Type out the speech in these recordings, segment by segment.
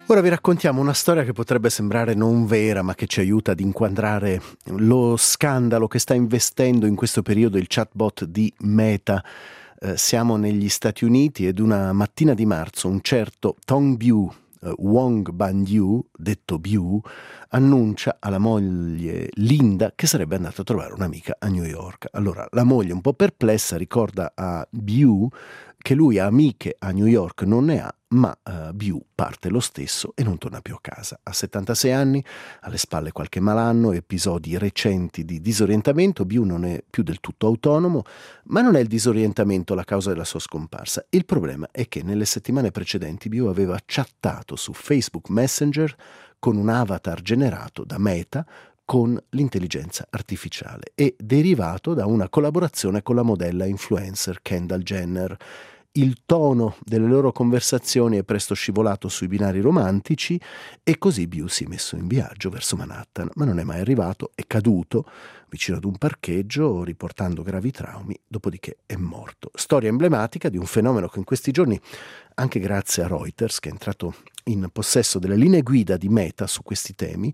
Ora vi raccontiamo una storia che potrebbe sembrare non vera, ma che ci aiuta ad inquadrare lo scandalo che sta investendo in questo periodo il chatbot di Meta. Siamo negli Stati Uniti ed una mattina di marzo un certo Tong-Biu Wong Ban-yu, detto Biu, annuncia alla moglie Linda che sarebbe andata a trovare un'amica a New York. Allora la moglie, un po' perplessa, ricorda a Biu che lui ha amiche a New York non ne ha, ma Biu parte lo stesso e non torna più a casa. Ha 76 anni, alle spalle qualche malanno, episodi recenti di disorientamento. Biu non è più del tutto autonomo, ma non è il disorientamento la causa della sua scomparsa. Il problema è che nelle settimane precedenti Biu aveva chattato su Facebook Messenger con un avatar generato da Meta con l'intelligenza artificiale e derivato da una collaborazione con la modella influencer Kendall Jenner. Il tono delle loro conversazioni è presto scivolato sui binari romantici e così Biu si è messo in viaggio verso Manhattan, ma non è mai arrivato, è caduto vicino ad un parcheggio riportando gravi traumi, dopodiché è morto. Storia emblematica di un fenomeno che in questi giorni, anche grazie a Reuters, che è entrato in possesso delle linee guida di Meta su questi temi,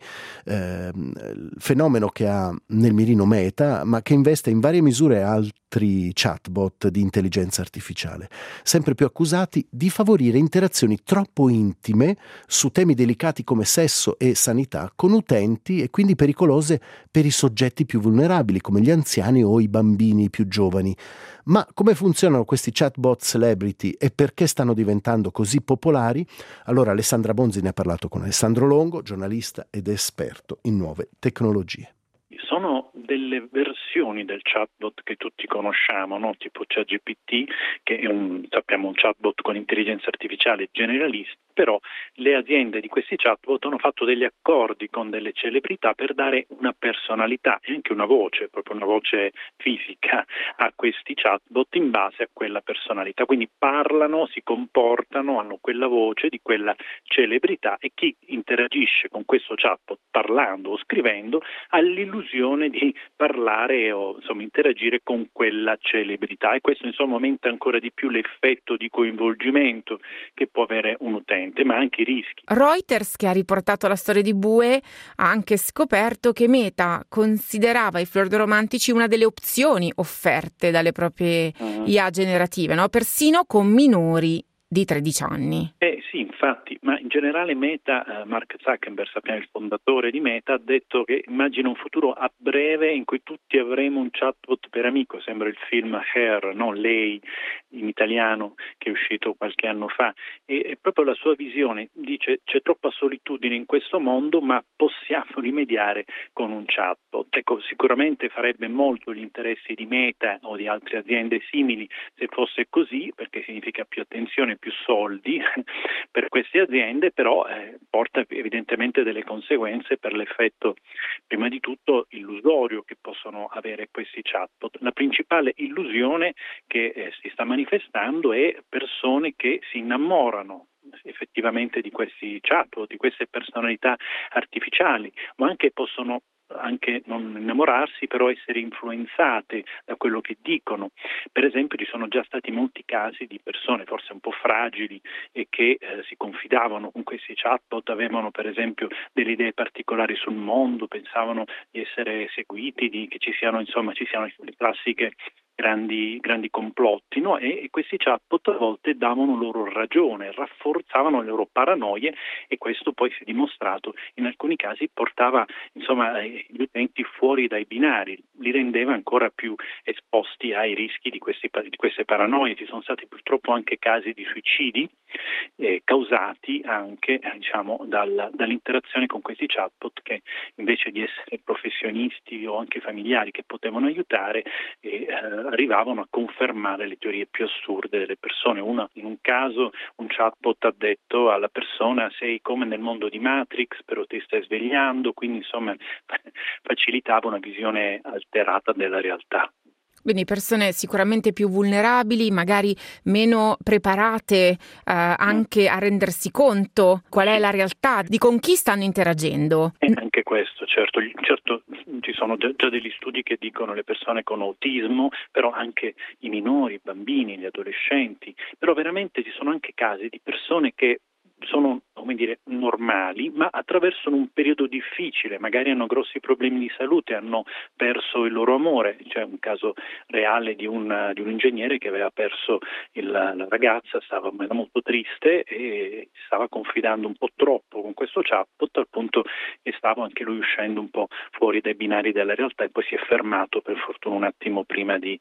fenomeno che ha nel mirino Meta, ma che investe in varie misure altri chatbot di intelligenza artificiale, sempre più accusati di favorire interazioni troppo intime su temi delicati come sesso e sanità con utenti e quindi pericolose per i soggetti più vulnerabili come gli anziani o i bambini più giovani. Ma come funzionano questi chatbot celebrity e perché stanno diventando così popolari? Allora Alessandra Bonzi ne ha parlato con Alessandro Longo, giornalista ed esperto in nuove tecnologie. Sono delle versioni del chatbot che tutti conosciamo, no? Tipo ChatGPT, che è sappiamo un chatbot con intelligenza artificiale generalista, però le aziende di questi chatbot hanno fatto degli accordi con delle celebrità per dare una personalità e anche una voce, proprio una voce fisica a questi chatbot in base a quella personalità. Quindi parlano, si comportano, hanno quella voce di quella celebrità e chi interagisce con questo chatbot parlando o scrivendo ha l'illusione di parlare o insomma interagire con quella celebrità e questo insomma aumenta ancora di più l'effetto di coinvolgimento che può avere un utente, ma anche i rischi. Reuters, che ha riportato la storia di Bue, ha anche scoperto che Meta considerava i flirt-romantici una delle opzioni offerte dalle proprie IA generative, no? Persino con minori di 13 anni. Sì, infatti, ma in generale Meta, Mark Zuckerberg, sappiamo il fondatore di Meta, ha detto che immagina un futuro a breve in cui tutti avremo un chatbot per amico, sembra il film Her, no? Lei, in italiano, che è uscito qualche anno fa, e proprio la sua visione dice c'è troppa solitudine in questo mondo, ma possiamo rimediare con un chatbot. Ecco, sicuramente farebbe molto gli interessi di Meta o di altre aziende simili se fosse così, perché significa più attenzione, più soldi per queste aziende, però porta evidentemente delle conseguenze per l'effetto, prima di tutto, illusorio che possono avere questi chatbot. La principale illusione che si sta manifestando è persone che si innamorano effettivamente di questi chatbot, di queste personalità artificiali, ma anche possono anche non innamorarsi, però essere influenzate da quello che dicono. Per esempio ci sono già stati molti casi di persone forse un po' fragili e che si confidavano con questi chatbot, avevano per esempio delle idee particolari sul mondo, pensavano di essere seguiti, che ci siano le classiche grandi complotti, no? E questi chatbot a volte davano loro ragione, rafforzavano le loro paranoie e questo poi si è dimostrato in alcuni casi portava gli utenti fuori dai binari, li rendeva ancora più esposti ai rischi di queste paranoie. Ci sono stati purtroppo anche casi di suicidi causati anche dall'interazione con questi chatbot che invece di essere professionisti o anche familiari che potevano aiutare arrivavano a confermare le teorie più assurde delle persone. In un caso un chatbot ha detto alla persona sei come nel mondo di Matrix però ti stai svegliando, quindi insomma facilitava una visione alterata della realtà. Quindi persone sicuramente più vulnerabili, magari meno preparate anche a rendersi conto qual è la realtà, di con chi stanno interagendo. Anche questo, certo, ci sono già degli studi che dicono le persone con autismo, però anche i minori, i bambini, gli adolescenti, però veramente ci sono anche casi di persone che sono, come dire, normali, ma attraversano un periodo difficile, magari hanno grossi problemi di salute, hanno perso il loro amore. C'è un caso reale di un ingegnere che aveva perso la ragazza, era molto triste e stava confidando un po' troppo con questo chatbot, al punto che stava anche lui uscendo un po' fuori dai binari della realtà, e poi si è fermato per fortuna un attimo prima di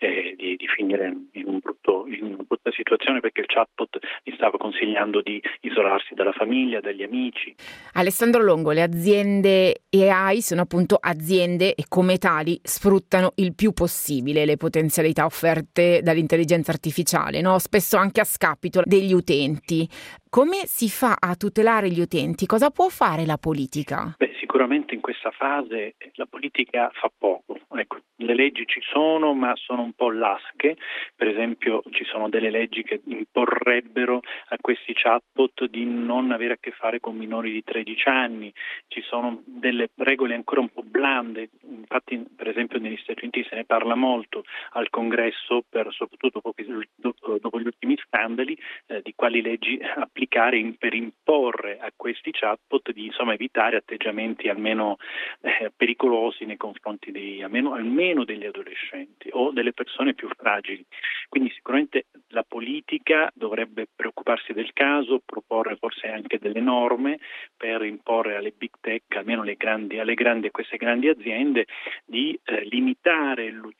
finire in una brutta situazione, perché il chatbot gli stava consigliando di isolarsi dalla famiglia, dagli amici. Alessandro Longo, le aziende AI sono appunto aziende e come tali sfruttano il più possibile le potenzialità offerte dall'intelligenza artificiale, no? Spesso anche a scapito degli utenti. Come si fa a tutelare gli utenti? Cosa può fare la politica? Sicuramente in questa fase la politica fa poco. Ecco, le leggi ci sono, ma sono un po' lasche. Per esempio, ci sono delle leggi che imporrebbero a questi chatbot di non avere a che fare con minori di 13 anni. Ci sono delle regole ancora un po' blande. Infatti, per esempio, negli Stati Uniti se ne parla molto al Congresso, soprattutto dopo gli ultimi scandali, di quali leggi applicare per imporre a questi chatbot di evitare atteggiamenti almeno pericolosi nei confronti almeno degli adolescenti o delle persone più fragili. Quindi sicuramente la politica dovrebbe preoccuparsi del caso, proporre forse anche delle norme per imporre alle big tech, almeno a queste grandi aziende, di limitare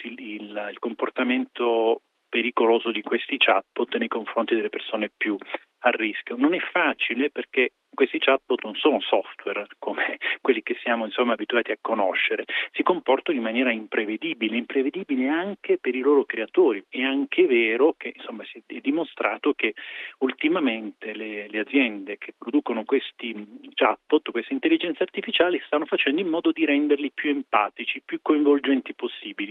il comportamento pericoloso di questi chatbot nei confronti delle persone più a rischio. Non è facile, perché questi chatbot non sono software come quelli che siamo abituati a conoscere, si comportano in maniera imprevedibile anche per i loro creatori. È anche vero che si è dimostrato che ultimamente le aziende che producono questi chatbot, queste intelligenze artificiali, stanno facendo in modo di renderli più empatici, più coinvolgenti possibile,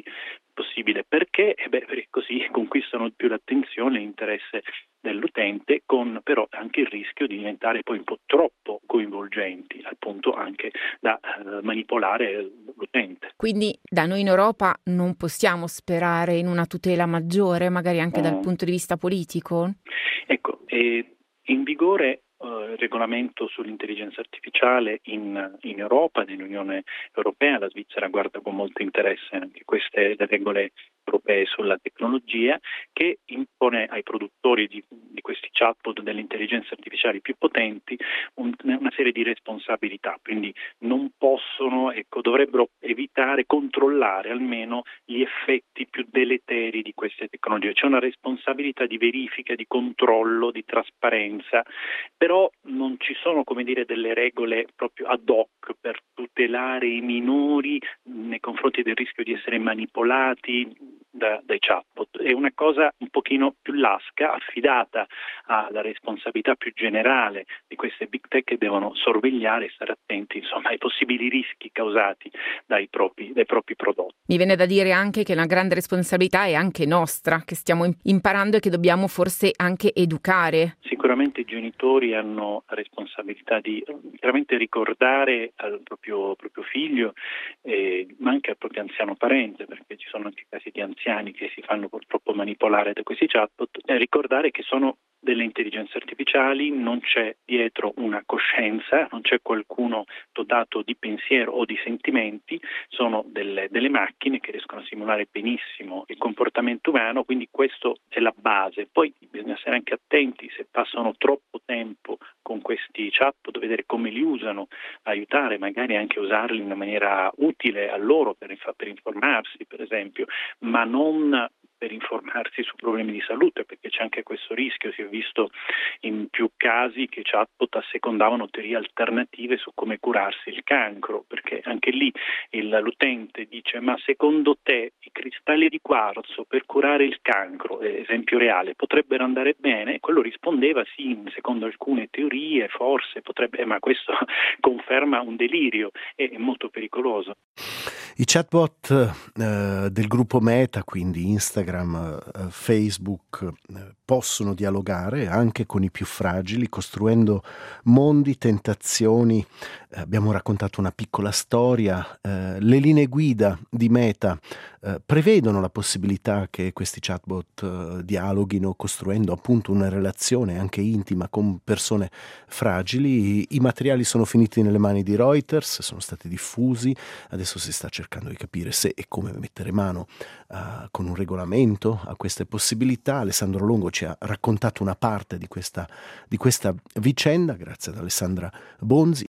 perché così conquistano più l'attenzione e l'interesse dell'utente, con però anche il rischio di diventare poi un po' troppo coinvolgenti, al punto anche da manipolare l'utente. Quindi da noi in Europa non possiamo sperare in una tutela maggiore, magari anche dal punto di vista politico? Ecco, è in vigore il regolamento sull'intelligenza artificiale in Europa, nell'Unione Europea. La Svizzera guarda con molto interesse anche queste regole europee sulla tecnologia, che impone ai produttori di questi chatbot, delle intelligenze artificiali più potenti, una serie di responsabilità. Quindi non possono, dovrebbero evitare, controllare almeno gli effetti più deleteri di queste tecnologie. C'è una responsabilità di verifica, di controllo, di trasparenza, però non ci sono, delle regole proprio ad hoc per tutelare i minori nei confronti del rischio di essere manipolati dai chatbot. È una cosa un pochino più lasca, affidata alla responsabilità più generale di queste big tech, che devono sorvegliare e stare attenti ai possibili rischi causati dai propri prodotti. Mi viene da dire anche che una grande responsabilità è anche nostra, che stiamo imparando e che dobbiamo forse anche educare. Sicuramente i genitori hanno la responsabilità di chiaramente ricordare al proprio figlio, ma anche al proprio anziano parente, perché ci sono anche casi di anziani che si fanno purtroppo manipolare da questi chatbot, ricordare che sono delle intelligenze artificiali, non c'è dietro una coscienza, non c'è qualcuno dotato di pensiero o di sentimenti, sono delle macchine che riescono a simulare benissimo il comportamento umano, quindi questo è la base. Poi bisogna essere anche attenti, se passano troppo tempo con questi chatbot, vedere come li usano, aiutare magari anche a usarli in una maniera utile a loro per informarsi, per esempio, ma non per informarsi su problemi di salute, perché c'è anche questo rischio. Si è visto in più casi che chatbot assecondavano teorie alternative su come curarsi il cancro, perché anche lì l'utente dice: ma secondo te i cristalli di quarzo per curare il cancro, esempio reale, potrebbero andare bene? Quello rispondeva sì, secondo alcune teorie forse potrebbe, ma questo conferma un delirio, è molto pericoloso. I chatbot del gruppo Meta, quindi Instagram, Facebook, possono dialogare anche con i più fragili, costruendo mondi, tentazioni. Abbiamo raccontato una piccola storia. Le linee guida di Meta prevedono la possibilità che questi chatbot dialoghino, costruendo appunto una relazione anche intima con persone fragili. I materiali sono finiti nelle mani di Reuters, sono stati diffusi, adesso si sta cercando di capire se e come mettere mano con un regolamento a queste possibilità. Alessandro Longo ci ha raccontato una parte di questa vicenda, grazie ad Alessandra Bonzi.